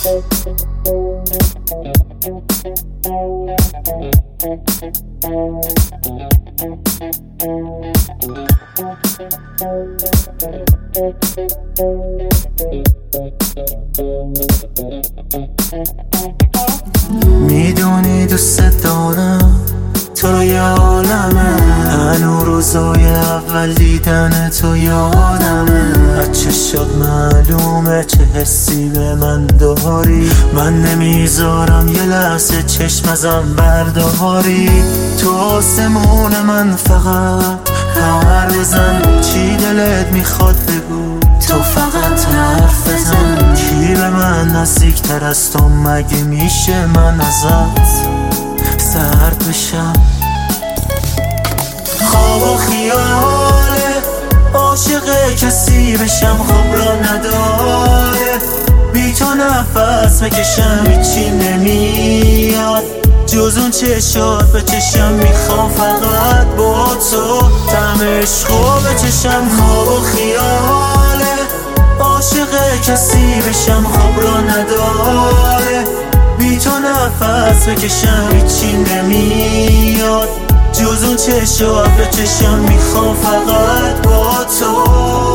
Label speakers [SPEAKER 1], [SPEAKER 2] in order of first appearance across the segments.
[SPEAKER 1] میدونی دوست دارم تو رو یه عالمه، هنو روزای اول دیدن تو یادمه. از چشات معلومه چه حسی به من داری، من نمیذارم یه لحظه چشم ازم برداری. تو آسمون من فقط حرف بزن، چی دلت میخواد بگو تو فقط حرف بزن. کی به من نزدیکتر از تو مگه میشه من ازت سرد بشم؟ خواب و خیاله عاشق کسی بشم، خواب را نداره. بی تو نفس بکشم هیچی نمیاد جز اون چشات به چشم. میخوام فقط با تو طعم عشقو بچشم. خواب و خیاله عاشق کسی بشم، خواب را نداره. بی تو نفس بکشم هیچی نمیاد جز اون چشات به چشم. میخوام فقط با تو.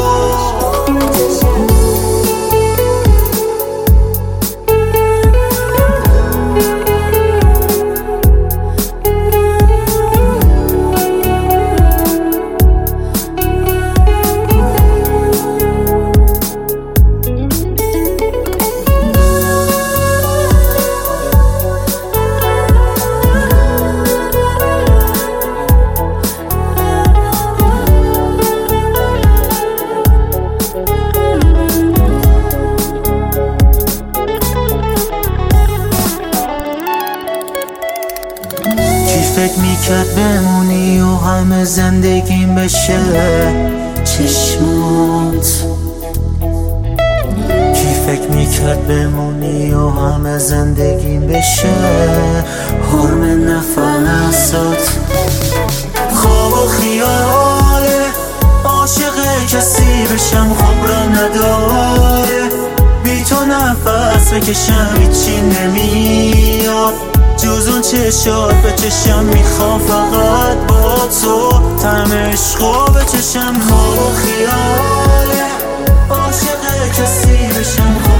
[SPEAKER 1] فکر میکرد بمونی و همه زندگیم بشه چشمات. کی فکر میکرد بمونی و همه زندگیم بشه حرم نفسات. خواب و خیاله عاشق کسی بشم، خواب را نداره. بی تو نفس بکشم هیچی نمیاد جز اون چشات به چشم. میخوام فقط با تو طعم عشقو بچشم. خواب و خیاله عاشق کسی بشم.